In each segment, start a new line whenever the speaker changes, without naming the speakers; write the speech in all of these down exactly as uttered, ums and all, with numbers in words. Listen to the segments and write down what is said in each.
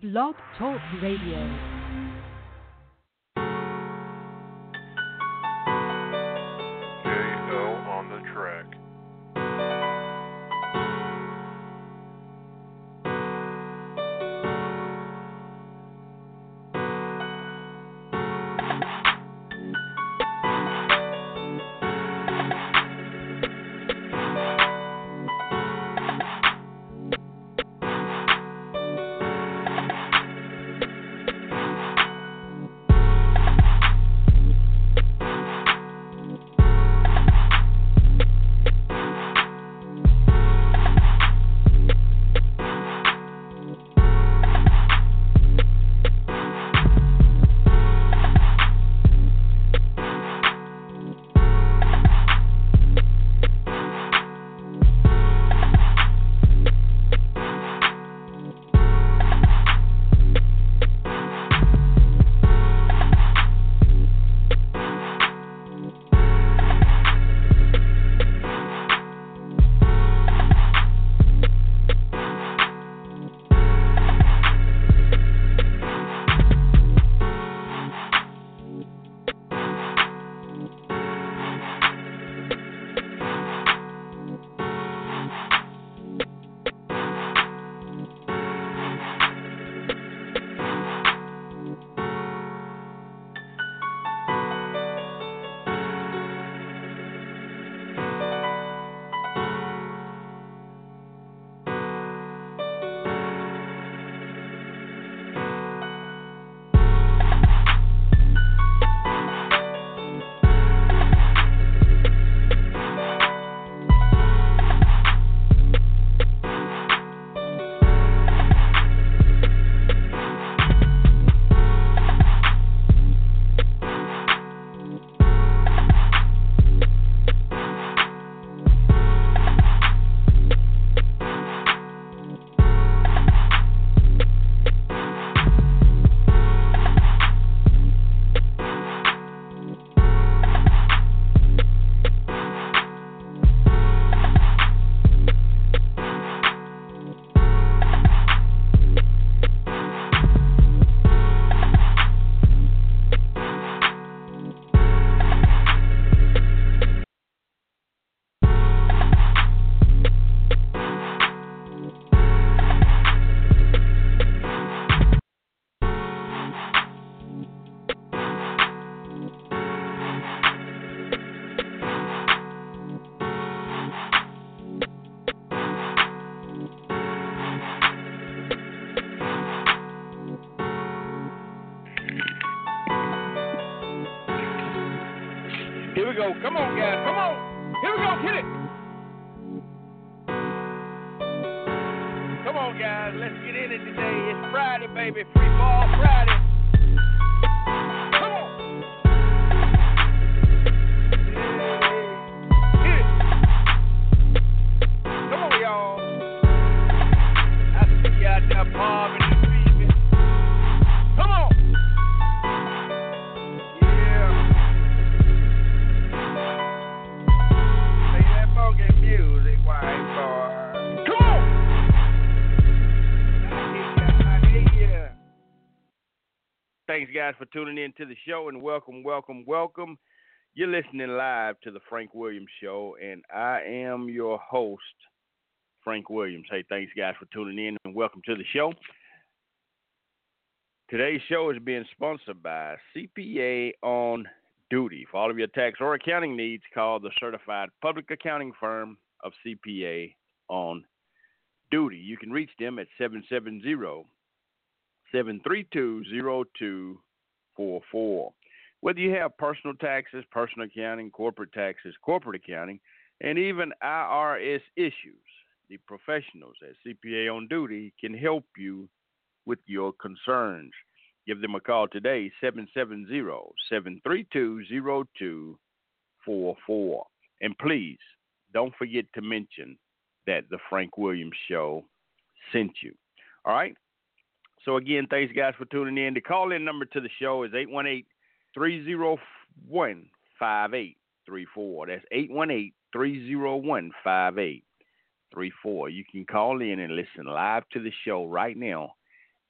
Blog Talk Radio.
J O on the track.
Here we go. Come on, guys. Come on. Here we go. Hit it. Come on, guys. Let's get in it today. It's Friday, baby. Free Ball Friday. Come on. Yeah. Hit it. Come on, y'all. I see you out there bobbing and weaving. Come on. Music, white boy. Come on! I hear ya, I hear ya. Thanks, guys, for tuning in to the show, and welcome, welcome, welcome. You're listening live to the Frank Williams Show, and I am your host, Frank Williams. Hey, thanks, guys, for tuning in, and welcome to the show. Today's show is being sponsored by C P A on Duty. For all of your tax or accounting needs, call the certified public accounting firm of C P A on Duty. You can reach them at seven seven zero, seven three two, zero two four four. Whether you have personal taxes, personal accounting, corporate taxes, corporate accounting, and even I R S issues, the professionals at C P A on Duty can help you with your concerns. Give them a call today, seven seven zero, seven three two, zero two four four. And please, don't forget to mention that the Frank Williams Show sent you. All right? So, again, thanks, guys, for tuning in. The call-in number to the show is eight one eight, three zero one, five eight three four. That's eight one eight, three zero one, five eight three four. You can call in and listen live to the show right now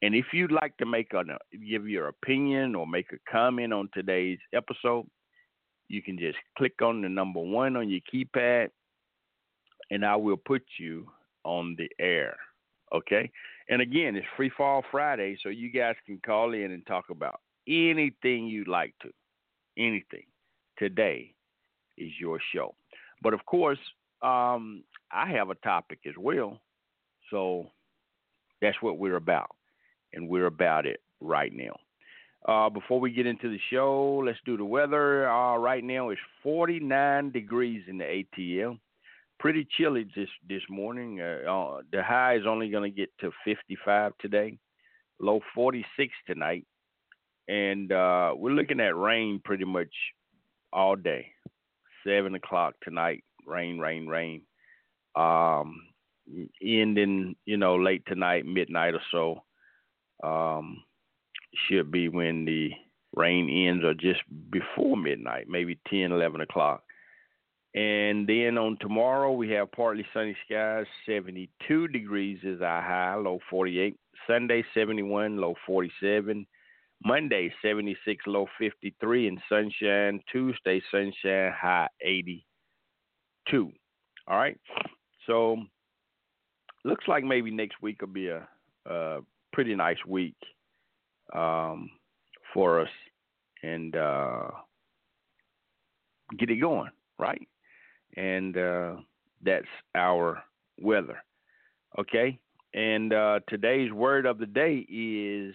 And if you'd like to make a give your opinion or make a comment on today's episode, you can just click on the number one on your keypad, and I will put you on the air. Okay? And again, it's Free Fall Friday, so you guys can call in and talk about anything you'd like to. Anything. Today is your show. But of course, um, I have a topic as well. So that's what we're about. And we're about it right now. Uh, before we get into the show, let's do the weather. Uh, right now it's forty-nine degrees in the A T L. Pretty chilly this this morning. Uh, uh, the high is only going to get to fifty-five today. Low forty-six tonight. And uh, we're looking at rain pretty much all day. seven o'clock tonight. Rain, rain, rain. Um, ending, you know, late tonight, midnight or so. Um, should be when the rain ends or just before midnight, maybe ten, eleven o'clock. And then on tomorrow, we have partly sunny skies, seventy-two degrees is our high, low forty-eight. Sunday, seventy-one, low forty-seven. Monday, seventy-six, low fifty-three, and sunshine. Tuesday, sunshine, high eighty-two. All right? So, looks like maybe next week will be a, a pretty nice week um, for us and uh, get it going, right? And uh, that's our weather. Okay? And uh, today's word of the day is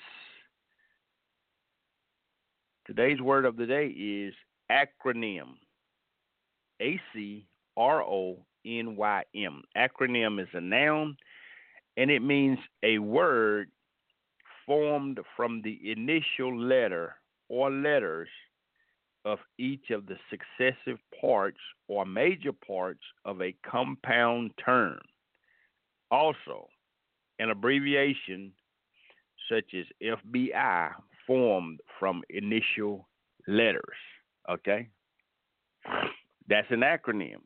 today's word of the day is acronym. A C R O N Y M. Acronym is a noun, and it means a word formed from the initial letter or letters of each of the successive parts or major parts of a compound term. Also, an abbreviation such as F B I formed from initial letters. Okay? That's an acronym.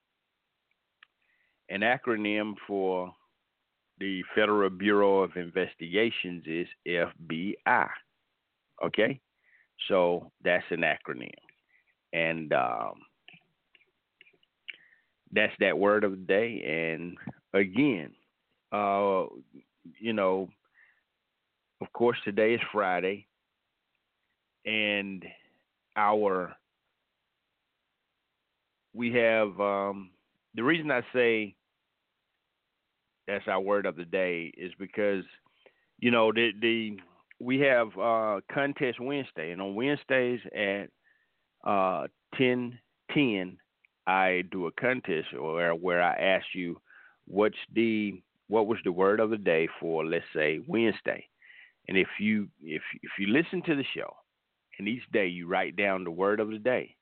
An acronym for the Federal Bureau of Investigations is F B I. Okay? So that's an acronym. And um, that's that word of the day. And again, uh, you know, of course, today is Friday. And our, we have, um, the reason I say that's our word of the day is because, you know, the, the we have uh, Contest Wednesday, and on Wednesdays at uh, ten ten, I do a contest where where I ask you what's the what was the word of the day for, let's say, Wednesday, and if you if if you listen to the show and each day you write down the word of the day,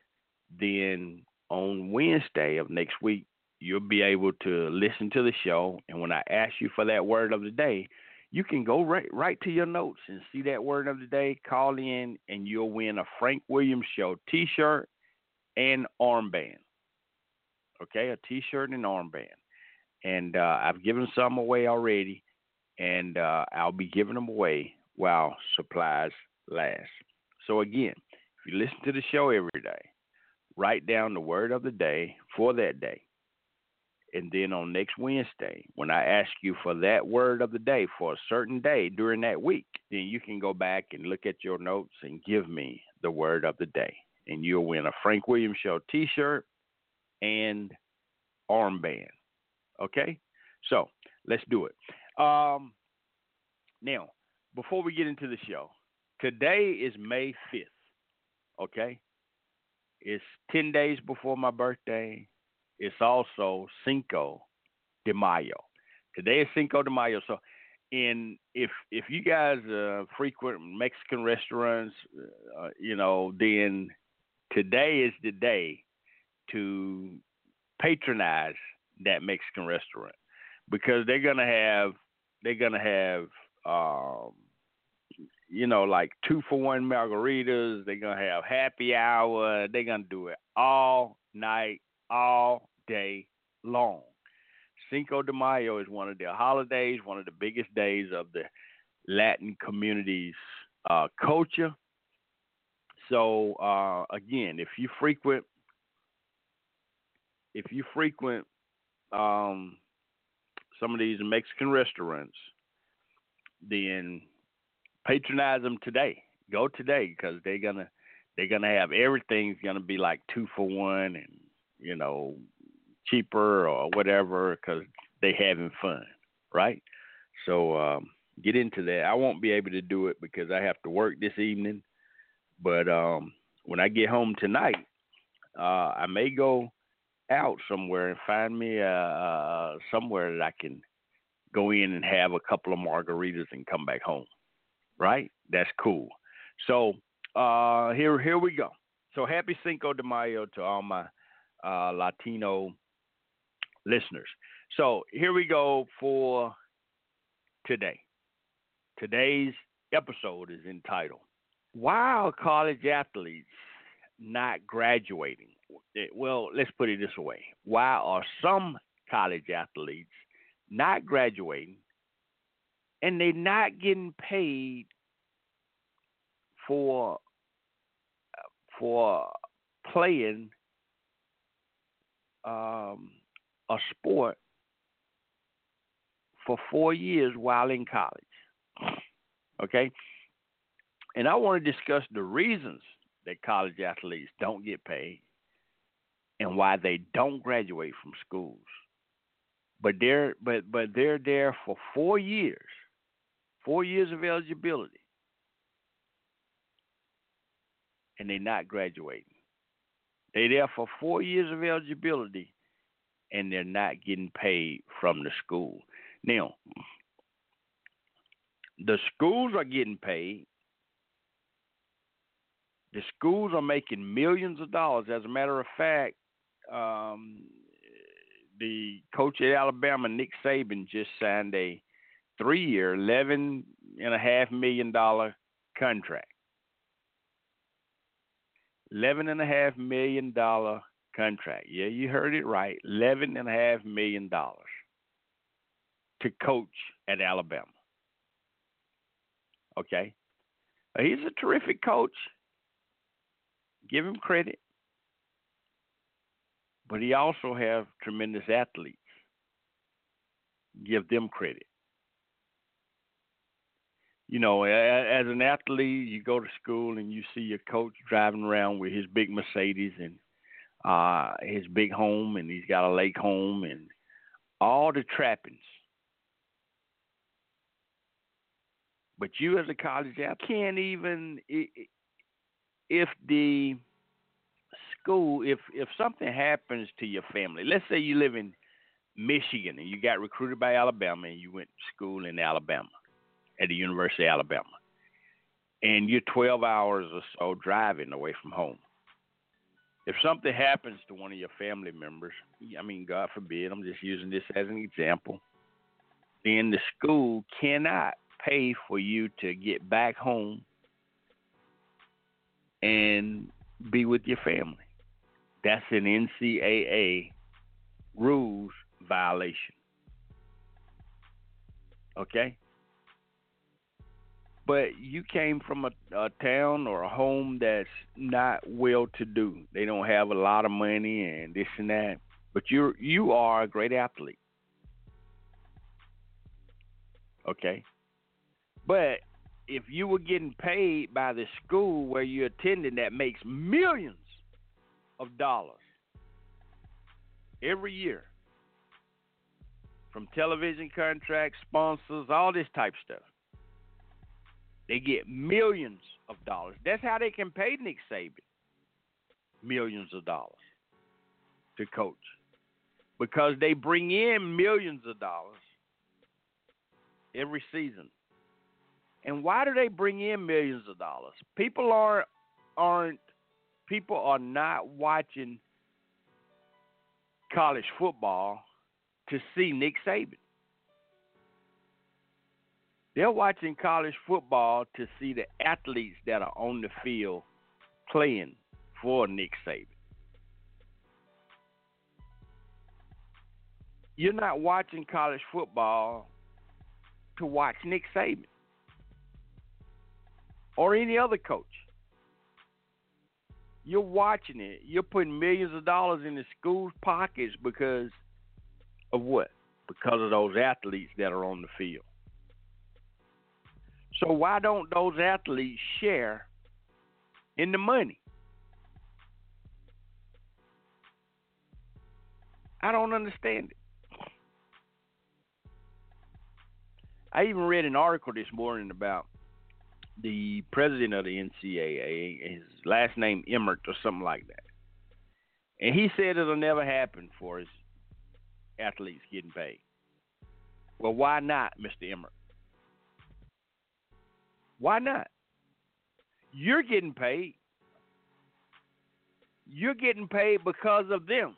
then on Wednesday of next week you'll be able to listen to the show, and when I ask you for that word of the day, you can go right, right to your notes and see that word of the day, call in, and you'll win a Frank Williams Show T-shirt and armband. Okay, a T-shirt and armband. And uh, I've given some away already, and uh, I'll be giving them away while supplies last. So again, if you listen to the show every day, write down the word of the day for that day. And then on next Wednesday, when I ask you for that word of the day for a certain day during that week, then you can go back and look at your notes and give me the word of the day. And you'll win a Frank Williams Show T-shirt and armband. Okay? So let's do it. Um, now, before we get into the show, today is May fifth. Okay? It's ten days before my birthday. It's also Cinco de Mayo. Today is Cinco de Mayo. So, in if if you guys uh, frequent Mexican restaurants, uh, you know, then today is the day to patronize that Mexican restaurant because they're gonna have they're gonna have um, you know, like two for one margaritas. They're gonna have happy hour. They're gonna do it all night, all day long. Cinco de Mayo is one of their holidays, one of the biggest days of the Latin communities uh, culture. So uh, again, if you frequent, if you frequent um, some of these Mexican restaurants, then patronize them today. Go today because they're gonna they're gonna have everything's gonna be like two for one and you know cheaper or whatever because they having fun, right? So um, get into that. I won't be able to do it because I have to work this evening. But um, when I get home tonight, uh, I may go out somewhere and find me uh, uh, somewhere that I can go in and have a couple of margaritas and come back home. Right? That's cool. So uh, here, here we go. So happy Cinco de Mayo to all my uh, Latino listeners. So here we go for today. Today's episode is entitled "Why Are College Athletes Not Graduating?" Well, let's put it this way: why are some college athletes not graduating and they're not getting paid for for playing um, a sport for four years while in college? Okay, and I want to discuss the reasons that college athletes don't get paid and why they don't graduate from schools. But they're but but they're there for four years, four years of eligibility, and they're not graduating. They're there for four years of eligibility, and they're not getting paid from the school. Now, the schools are getting paid. The schools are making millions of dollars. As a matter of fact, um, the coach at Alabama, Nick Saban, just signed a three-year, eleven and a half million dollar contract. Eleven and a half million dollar contract. Yeah, you heard it right. Eleven and a half million dollars to coach at Alabama. Okay, uh, he's a terrific coach. Give him credit, but he also has tremendous athletes. Give them credit. You know, as an athlete, you go to school and you see your coach driving around with his big Mercedes and uh, his big home, and he's got a lake home and all the trappings. But you, as a college athlete, can't even if the school, if if something happens to your family. Let's say you live in Michigan and you got recruited by Alabama and you went to school in Alabama at the University of Alabama, and you're twelve hours or so driving away from home. If something happens to one of your family members, I mean, God forbid, I'm just using this as an example, then the school cannot pay for you to get back home and be with your family. That's an N C double A rules violation. Okay? But you came from a, a town or a home that's not well-to-do. They don't have a lot of money and this and that. But you you are a great athlete. Okay? But if you were getting paid by the school where you're attending that makes millions of dollars every year from television contracts, sponsors, all this type of stuff, they get millions of dollars. That's how they can pay Nick Saban millions of dollars to coach, because they bring in millions of dollars every season. And why do they bring in millions of dollars? People are aren't people are not watching college football to see Nick Saban. They're watching college football to see the athletes that are on the field playing for Nick Saban. You're not watching college football to watch Nick Saban. or any other coach. You're watching it. You're putting millions of dollars in the school's pockets because of what? Because of those athletes that are on the field. So why don't those athletes share in the money? I don't understand it. I even read an article this morning about the president of the N C double A, his last name Emmert or something like that. And he said it'll never happen for his athletes getting paid. Well, why not, Mister Emmert? Why not? You're getting paid. You're getting paid because of them.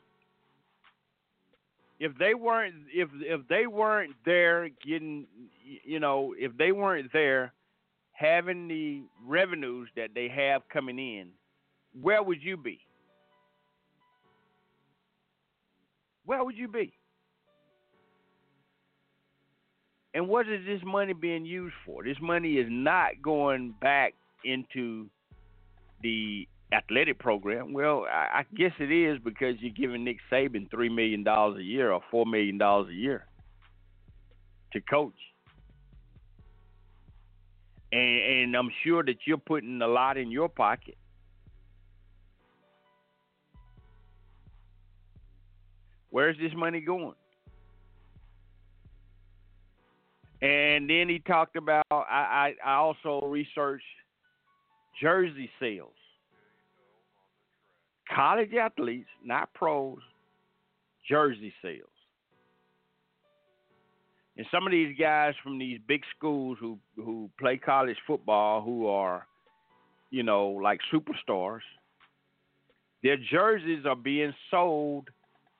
If they weren't, if if they weren't there getting, you know, if they weren't there having the revenues that they have coming in, where would you be? Where would you be? And what is this money being used for? This money is not going back into the athletic program. Well, I, I guess it is, because you're giving Nick Saban three million dollars a year or four million dollars a year to coach. And, and I'm sure that you're putting a lot in your pocket. Where's this money going? And then he talked about, I, I, I also researched jersey sales. College athletes, not pros, jersey sales. And some of these guys from these big schools who, who play college football, who are, you know, like superstars, their jerseys are being sold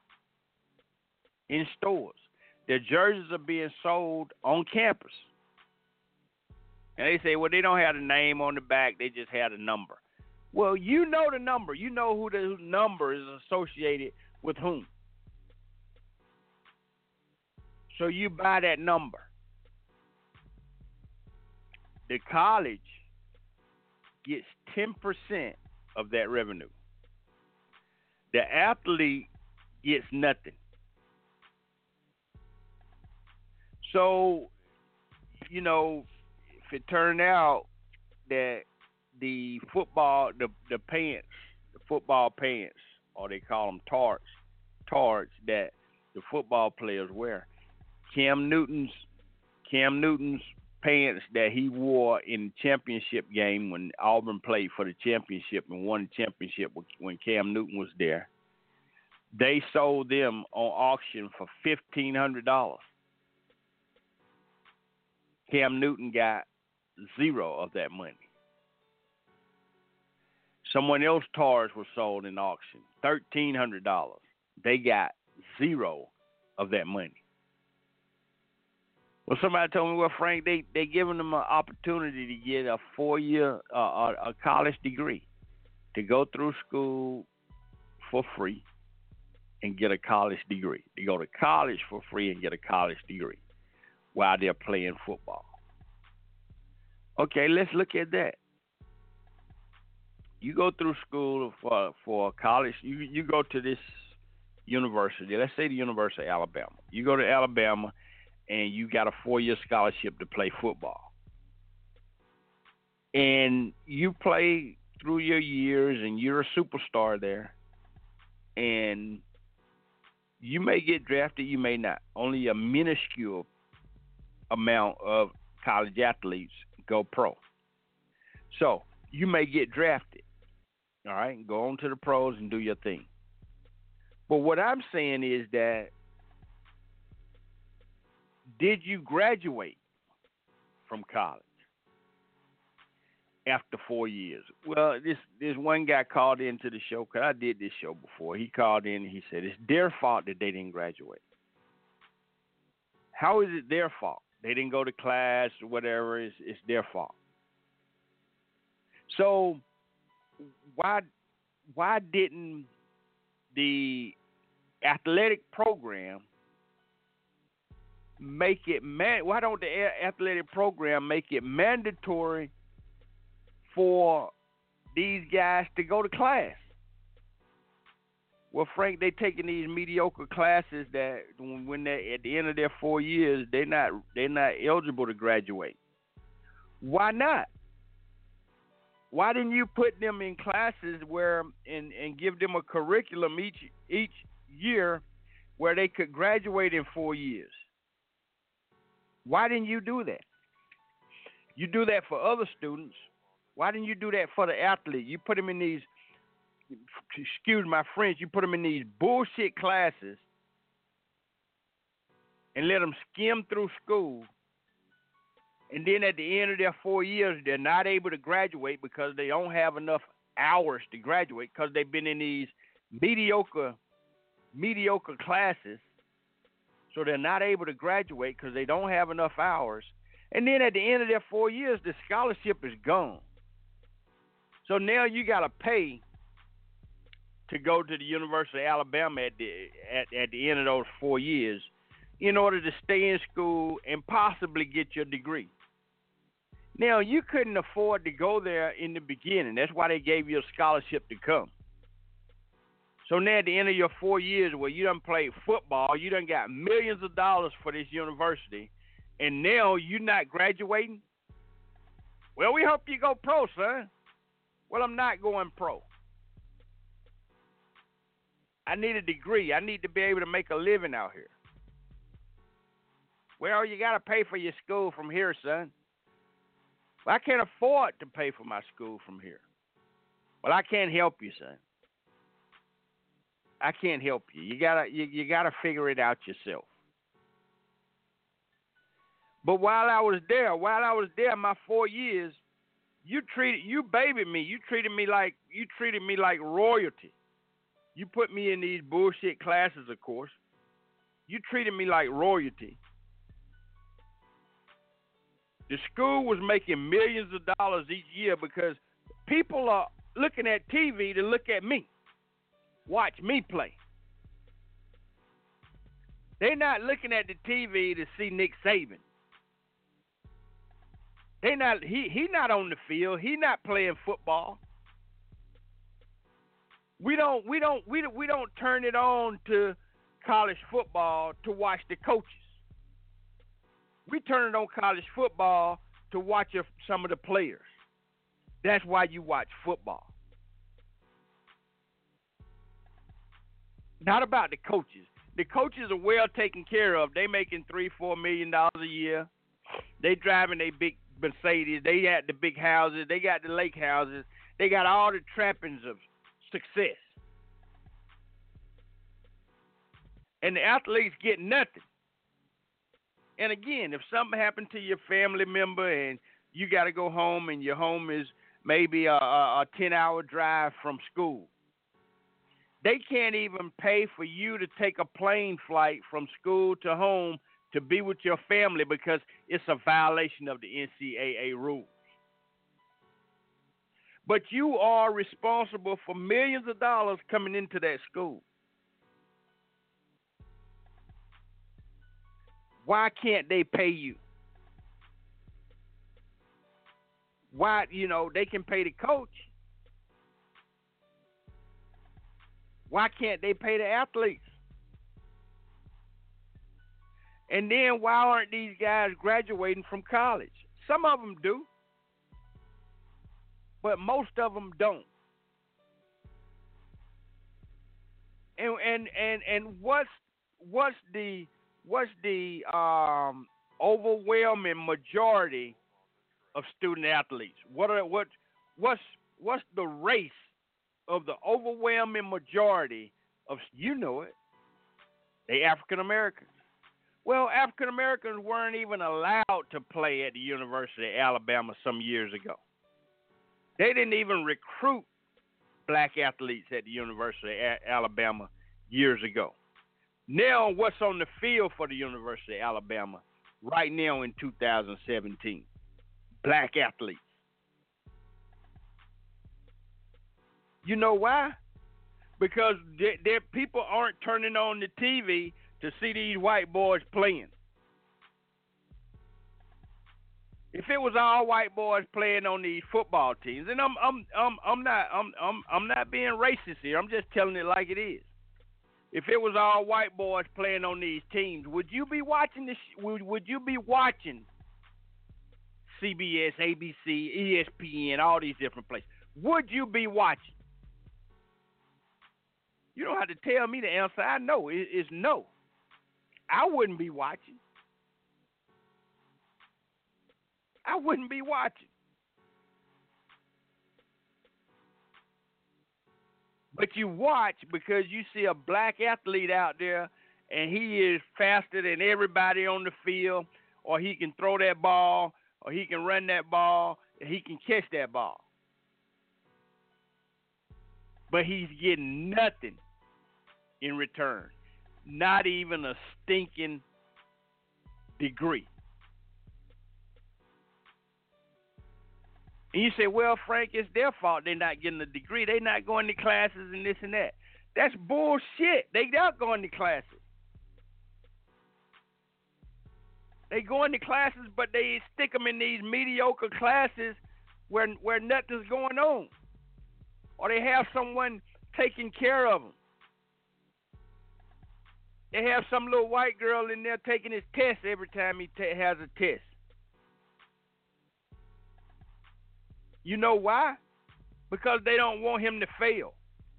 in stores. Their jerseys are being sold on campus. And they say, well, they don't have the name on the back, they just have the number. Well, you know the number. You know who the number is associated with whom. So you buy that number. The college gets ten percent of that revenue. The athlete gets nothing. So, you know, if it turned out that the football, the, the pants, the football pants, or they call them tarts, tarts that the football players wear, Cam Newton's Cam Newton's pants that he wore in the championship game when Auburn played for the championship and won the championship when Cam Newton was there, they sold them on auction for fifteen hundred dollars. Cam Newton got zero of that money. Someone else's tars were sold in auction, thirteen hundred dollars. They got zero of that money. Well, somebody told me, well, Frank, they they giving them an opportunity to get a four-year uh, a, a college degree, to go through school for free and get a college degree. To go to college for free and get a college degree while they're playing football. Okay, let's look at that. You go through school for for college. You you go to this university. Let's say the University of Alabama. You go to Alabama, and you got a four-year scholarship to play football. And you play through your years, and you're a superstar there. And you may get drafted, you may not. Only a minuscule amount of college athletes go pro. So you may get drafted, all right, and go on to the pros and do your thing. But what I'm saying is that, did you graduate from college after four years? Well, this this one guy called into the show, because I did this show before. He called in and he said, it's their fault that they didn't graduate. How is it their fault? They didn't go to class or whatever. It's, it's their fault. So why why didn't the athletic program make it man? Why don't the athletic program make it mandatory for these guys to go to class. Well, Frank, they taking these mediocre classes that when they at the end of their four years, they're not they're not eligible to graduate. Why not? Why didn't you put them in classes where and, and give them a curriculum each each year where they could graduate in four years? Why didn't you do that? You do that for other students. Why didn't you do that for the athlete? You put them in these, excuse my French, you put them in these bullshit classes and let them skim through school. And then at the end of their four years, they're not able to graduate because they don't have enough hours to graduate because they've been in these mediocre, mediocre classes. So they're not able to graduate because they don't have enough hours. And then at the end of their four years, the scholarship is gone. So now you got to pay to go to the University of Alabama at the at, at the end of those four years in order to stay in school and possibly get your degree. Now, you couldn't afford to go there in the beginning. That's why they gave you a scholarship to come. So now at the end of your four years where you done played football, you done got millions of dollars for this university, and now you're not graduating? Well, we hope you go pro, son. Well, I'm not going pro. I need a degree. I need to be able to make a living out here. Well, you got to pay for your school from here, son. Well, I can't afford to pay for my school from here. Well, I can't help you, son. I can't help you. You gotta, you, you gotta figure it out yourself. But while I was there, while I was there, my four years, you treated, you babied me. You treated me like, you treated me like royalty. You put me in these bullshit classes, of course. You treated me like royalty. The school was making millions of dollars each year because people are looking at T V to look at me, watch me play. They're not looking at the T V to see Nick Saban. They not he he not on the field. He not playing football. We don't we don't we we don't turn it on to college football to watch the coaches. We turn it on college football to watch some of the players. That's why you watch football. Not about the coaches. The coaches are well taken care of. They making three, four million dollars a year. They driving their big Mercedes. They got the big houses. They got the lake houses. They got all the trappings of success. And the athletes get nothing. And again, if something happened to your family member and you got to go home and your home is maybe a, a ten-hour drive from school, they can't even pay for you to take a plane flight from school to home to be with your family because it's a violation of the N C double A rules. But you are responsible for millions of dollars coming into that school. Why can't they pay you? Why, you know, they can pay the coach. Why can't they pay the athletes? And then why aren't these guys graduating from college? Some of them do, but most of them don't. And and and, and what's what's the what's the um, overwhelming majority of student athletes? What are what what's what's the race of the overwhelming majority of, you know it, they African Americans. Well, African Americans weren't even allowed to play at the University of Alabama some years ago. They didn't even recruit black athletes at the University of Alabama years ago. Now, what's on the field for the University of Alabama right now in two thousand seventeen? Black athletes. You know why? Because they, they, people aren't turning on the T V to see these white boys playing. If it was all white boys playing on these football teams, and I'm I'm I'm I'm not I'm I'm I'm not being racist here. I'm just telling it like it is. If it was all white boys playing on these teams, would you be watching this? Would would you be watching C B S, A B C, E S P N, all these different places? Would you be watching? You don't have to tell me the answer. I know it, it's no. I wouldn't be watching. I wouldn't be watching. But you watch because you see a black athlete out there and he is faster than everybody on the field, or he can throw that ball, or he can run that ball, and he can catch that ball. But he's getting nothing in return. Not even a stinking degree. And you say, well, Frank, it's their fault they're not getting a degree. They're not going to classes and this and that. That's bullshit. They are going to classes. They go into classes, but they stick them in these mediocre classes where where nothing's going on. Or they have someone taking care of them. They have some little white girl in there taking his test every time he t- has a test. You know why? Because they don't want him to fail.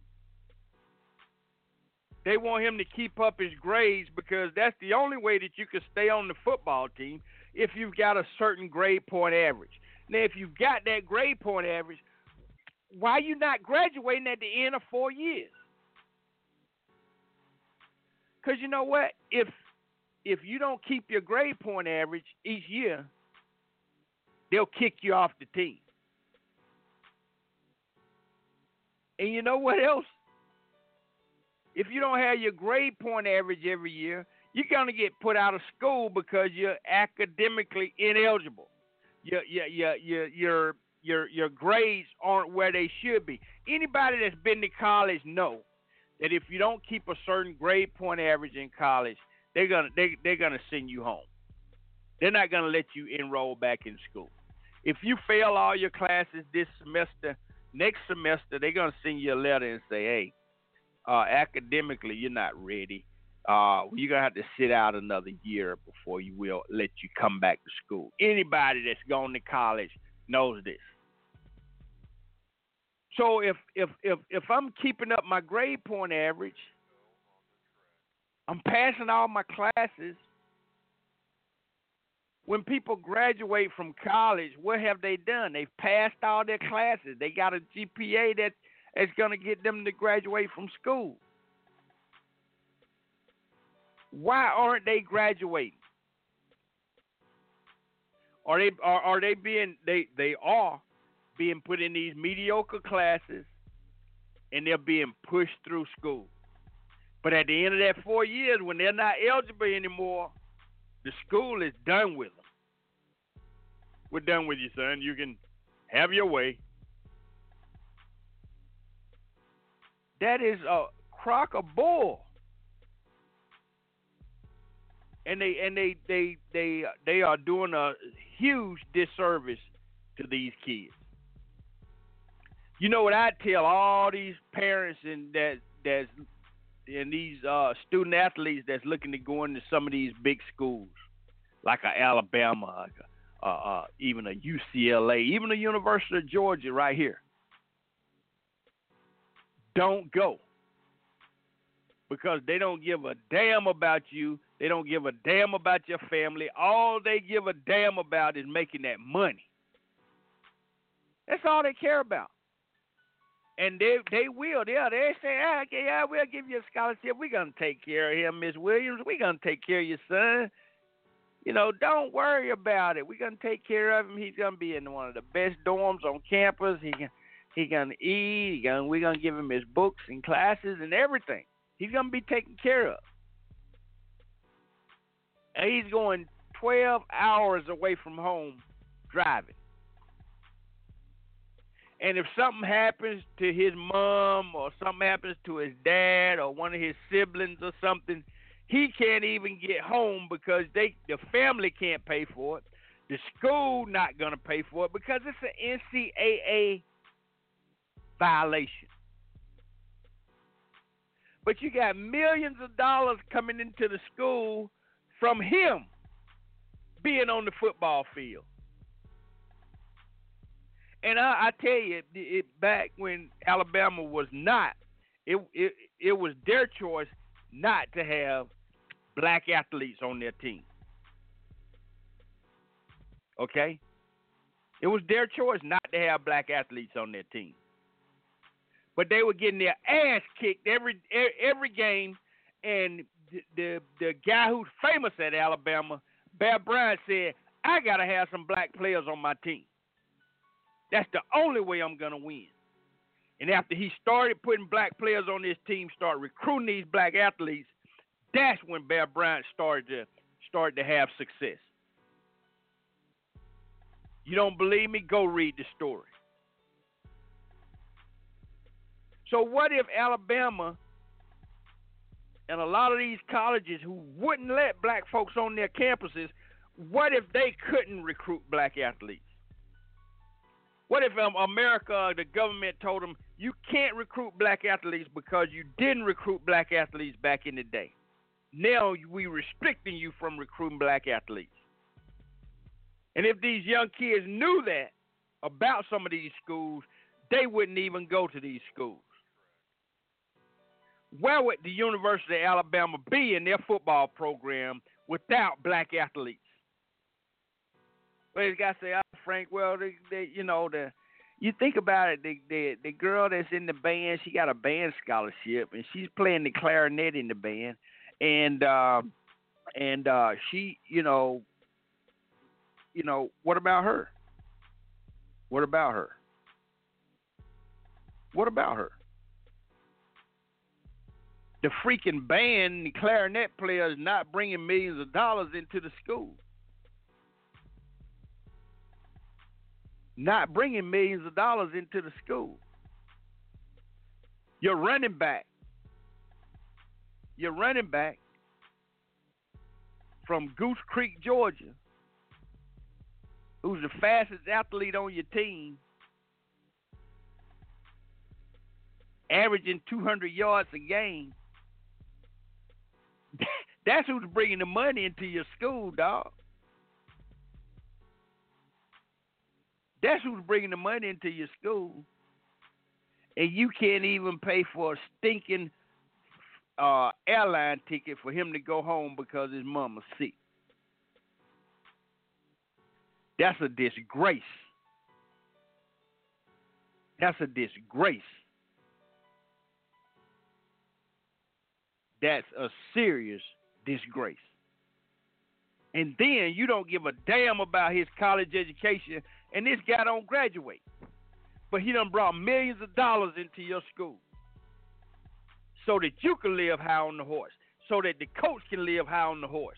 They want him to keep up his grades because that's the only way that you can stay on the football team if you've got a certain grade point average. Now, if you've got that grade point average, why are you not graduating at the end of four years? Because you know what? If if you don't keep your grade point average each year, they'll kick you off the team. And you know what else? If you don't have your grade point average every year, you're going to get put out of school because you're academically ineligible. Your your your your your your, your grades aren't where they should be. Anybody that's been to college know that if you don't keep a certain grade point average in college, they're gonna they they're gonna send you home. They're not gonna let you enroll back in school. If you fail all your classes this semester, next semester they're gonna send you a letter and say, hey, uh, academically you're not ready. Uh, you're gonna have to sit out another year before you will let you come back to school. Anybody that's gone to college knows this. So if if if if I'm keeping up my grade point average, I'm passing all my classes. When people graduate from college, what have they done? They've passed all their classes. They got a G P A that is going to get them to graduate from school. Why aren't they graduating? Are they are, are they being they they are being put in these mediocre classes, and they're being pushed through school. But at the end of that four years, when they're not eligible anymore, the school is done with them. We're done with you, son. You can have your way. That is a crock of bull. And they and they they they they are doing a huge disservice to these kids. You know what I tell all these parents and that that's and these uh, student athletes that's looking to go into some of these big schools, like a Alabama, like a, uh, uh, even a U C L A, even the University of Georgia, right here. Don't go, because they don't give a damn about you. They don't give a damn about your family. All they give a damn about is making that money. That's all they care about. And they they will. They they say, ah, okay, yeah, we'll give you a scholarship. We're going to take care of him, Miss Williams. We're going to take care of your son. You know, don't worry about it. We're going to take care of him. He's going to be in one of the best dorms on campus. He can, he going to eat. He gonna, we're going to give him his books and classes and everything. He's going to be taken care of. And he's going twelve hours away from home driving. And if something happens to his mom or something happens to his dad or one of his siblings or something, he can't even get home because they the family can't pay for it. The school not going to pay for it because it's an N C double A violation. But you got millions of dollars coming into the school from him being on the football field. And I, I tell you, it, it, back when Alabama was not, it, it it was their choice not to have black athletes on their team. Okay? It was their choice not to have black athletes on their team. But they were getting their ass kicked every every game, and the the, the guy who's famous at Alabama, Bear Bryant, said, I got to have some black players on my team. That's the only way I'm going to win. And after he started putting black players on his team, started recruiting these black athletes, that's when Bear Bryant started to, started to have success. You don't believe me? Go read the story. So what if Alabama and a lot of these colleges who wouldn't let black folks on their campuses, what if they couldn't recruit black athletes? What if um, America, the government told them, you can't recruit black athletes because you didn't recruit black athletes back in the day. Now we restricting you from recruiting black athletes. And if these young kids knew that about some of these schools, they wouldn't even go to these schools. Where would the University of Alabama be in their football program without black athletes? Well, this guy say, oh, Frank, well, they, they, you know, the you think about it, the, the the girl that's in the band, she got a band scholarship, and she's playing the clarinet in the band, and uh, and uh, she, you know, you know, what about her? What about her? What about her? The freaking band, the clarinet player is not bringing millions of dollars into the school. Not bringing millions of dollars into the school. Your running back, your running back from Goose Creek, Georgia, who's the fastest athlete on your team, averaging two hundred yards a game. That's who's bringing the money into your school, dog. That's who's bringing the money into your school. And you can't even pay for a stinking uh, airline ticket for him to go home because his mama's sick. That's a disgrace. That's a disgrace. That's a serious disgrace. And then you don't give a damn about his college education, and this guy don't graduate. But he done brought millions of dollars into your school so that you can live high on the horse, so that the coach can live high on the horse.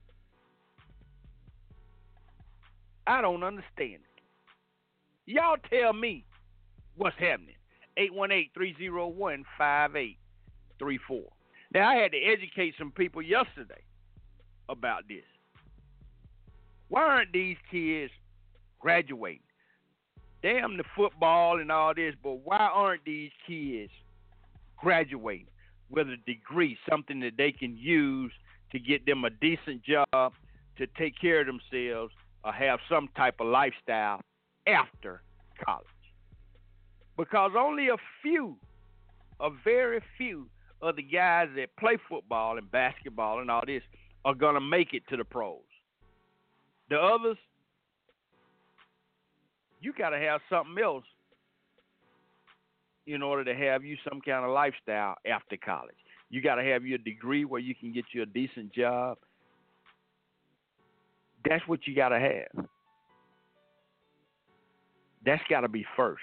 I don't understand it. Y'all tell me what's happening. eight one eight, three oh one, five eight three four. Now, I had to educate some people yesterday about this. Why aren't these kids graduating? Damn the football and all this, but why aren't these kids graduating with a degree, something that they can use to get them a decent job, to take care of themselves, or have some type of lifestyle after college? Because only a few, a very few of the guys that play football and basketball and all this are going to make it to the pros. The others, you got to have something else in order to have you some kind of lifestyle after college. You got to have your degree where you can get you a decent job. That's what you got to have. That's got to be first.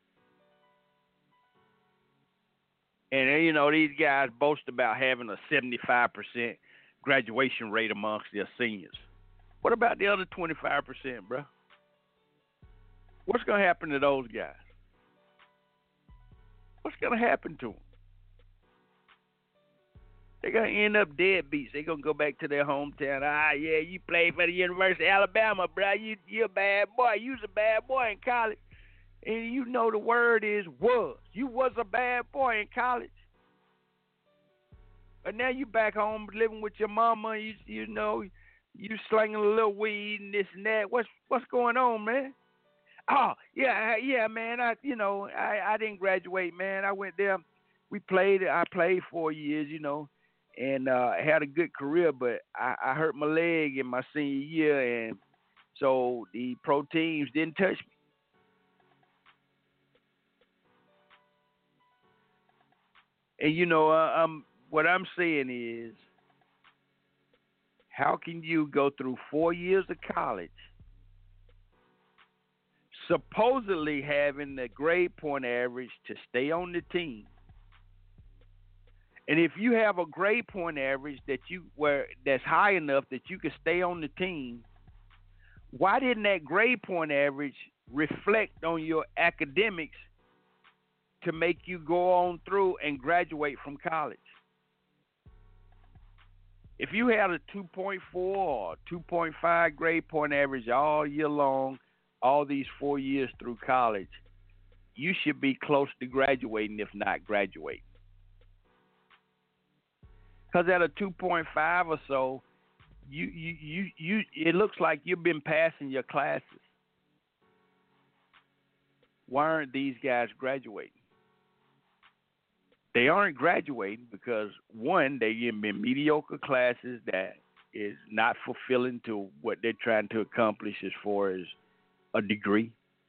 And, you know, these guys boast about having a seventy-five percent graduation rate amongst their seniors. What about the other twenty-five percent, bro? What's going to happen to those guys? What's going to happen to them? They're gonna end up deadbeats. They're gonna go back to their hometown. Ah, yeah, you played for the University of Alabama, bro. You you're a bad boy. You was a bad boy in college, and you know the word is was. You was a bad boy in college, but now you back home living with your mama. You you know you slinging a little weed and this and that. What's what's going on, man? Oh yeah, yeah, man. I you know I I didn't graduate, man. I went there. We played. I played four years, you know. And uh, had a good career, but I, I hurt my leg in my senior year, and so the pro teams didn't touch me. And you know, uh, um, what I'm saying is, how can you go through four years of college, supposedly having the grade point average to stay on the team? And if you have a grade point average that you where that's high enough that you can stay on the team, why didn't that grade point average reflect on your academics to make you go on through and graduate from college? If you had a two point four or two point five grade point average all year long, all these four years through college, you should be close to graduating, if not graduating. Because at a two point five or so, you, you, you, you, it looks like you've been passing your classes. Why aren't these guys graduating? They aren't graduating because, one, they're in mediocre classes that is not fulfilling to what they're trying to accomplish as far as a degree.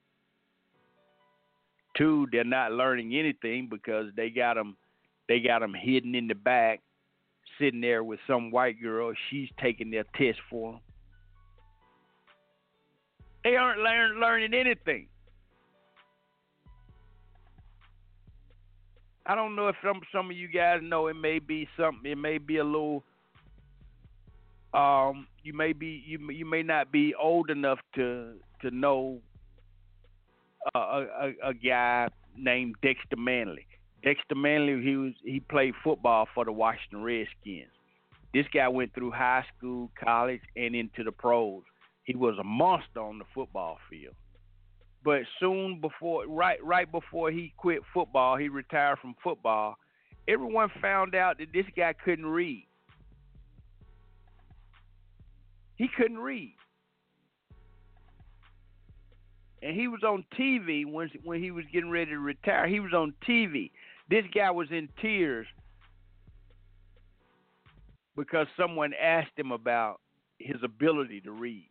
Two, they're not learning anything because they got them, they got them hidden in the back, sitting there with some white girl. She's taking their test for them. They aren't learn, learning anything. I don't know if some some of you guys know. It may be something. It may be a little. Um, you may be you you may not be old enough to to know a, a, a guy named Dexter Manley. Dexter Manley, he was he played football for the Washington Redskins. This guy went through high school, college, and into the pros. He was a monster on the football field. But soon before, right right before he quit football, he retired from football. Everyone found out that this guy couldn't read. He couldn't read. And he was on T V when when he was getting ready to retire. He was on T V. This guy was in tears because someone asked him about his ability to read.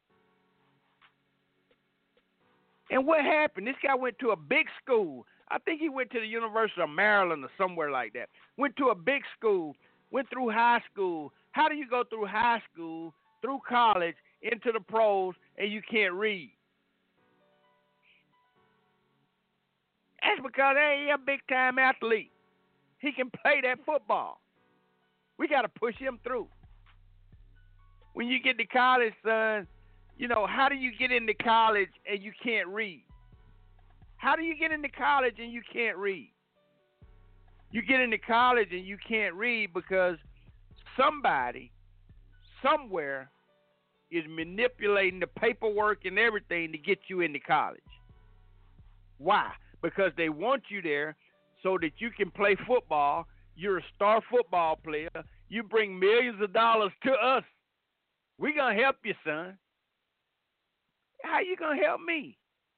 And what happened? This guy went to a big school. I think he went to the University of Maryland or somewhere like that. Went to a big school, went through high school. How do you go through high school, through college, into the pros, and you can't read? That's because hey, he's a big-time athlete. He can play that football. We got to push him through. When you get to college, son, you know, how do you get into college and you can't read? How do you get into college and you can't read? You get into college and you can't read because somebody, somewhere, is manipulating the paperwork and everything to get you into college. Why? Because they want you there so that you can play football. You're a star football player. You bring millions of dollars to us. We're going to help you, son. How you going to help me?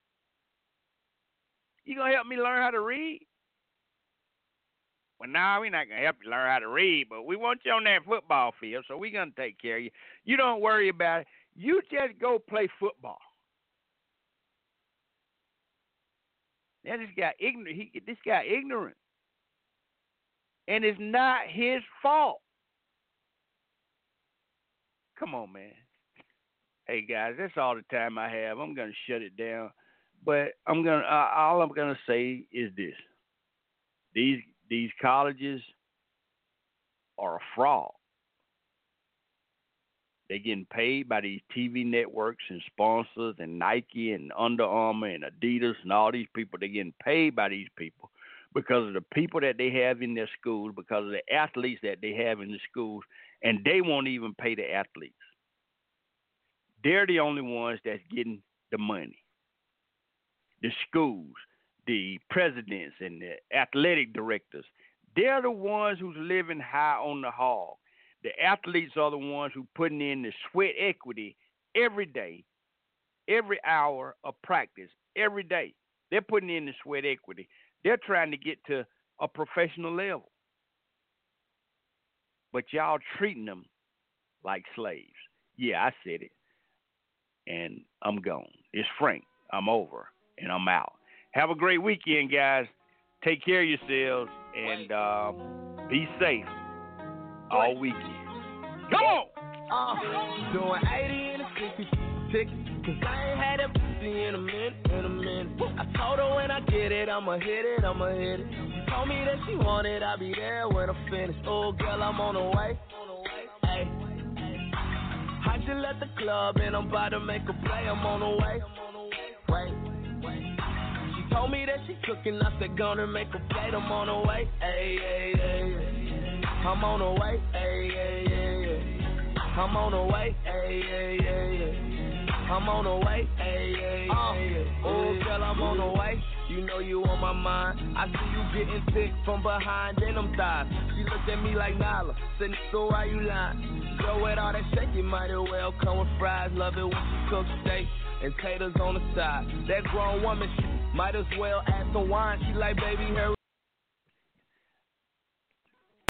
You going to help me learn how to read? Well, no, we're not going to help you learn how to read, but we want you on that football field, so we're going to take care of you. You don't worry about it. You just go play football. Now, this guy ignorant. He, this guy ignorant. And it's not his fault. Come on, man. Hey, guys, that's all the time I have. I'm going to shut it down. But I'm gonna. Uh, all I'm going to say is this. These these colleges are a fraud. They're getting paid by these T V networks and sponsors and Nike and Under Armour and Adidas and all these people. They're getting paid by these people because of the people that they have in their schools, because of the athletes that they have in the schools, and they won't even pay the athletes. They're the only ones that's getting the money. The schools, the presidents, and the athletic directors, they're the ones who's living high on the hog. The athletes are the ones who putting in the sweat equity every day, every hour of practice, every day. They're putting in the sweat equity. They're trying to get to a professional level. But y'all treating them like slaves. Yeah, I said it. And I'm gone. It's Frank. I'm over, and I'm out. Have a great weekend, guys. Take care of yourselves, and uh, be safe all weekend. Come on!
Uh, doing eighty in a sixty ticket, cause I ain't had that pussy in a minute, in a minute. I told her when I get it, I'ma hit it, I'ma hit it. She told me that she wanted, I'll be there when I'm finished. Oh, girl, I'm on the way. Hey. I just left the club and I'm about to make a play. I'm on the way. Wait. She told me that she cooking. I said, gonna make a plate. I'm on the way. Hey, hey, hey. I'm on the way. Hey, hey, hey. I'm on the way. Hey, hey, hey. I'm on the way. Hey, hey, hey. Oh, girl, I'm on the way. You know you on my mind. I see you getting sick from behind in them thighs. She looked at me like Nala. Said, nigga, why you lying? Girl, with all that shake, you might as well come with fries. Love it when she cooks steak and taters on the side. That grown woman shit, might as well add some wine. She like, baby, hurry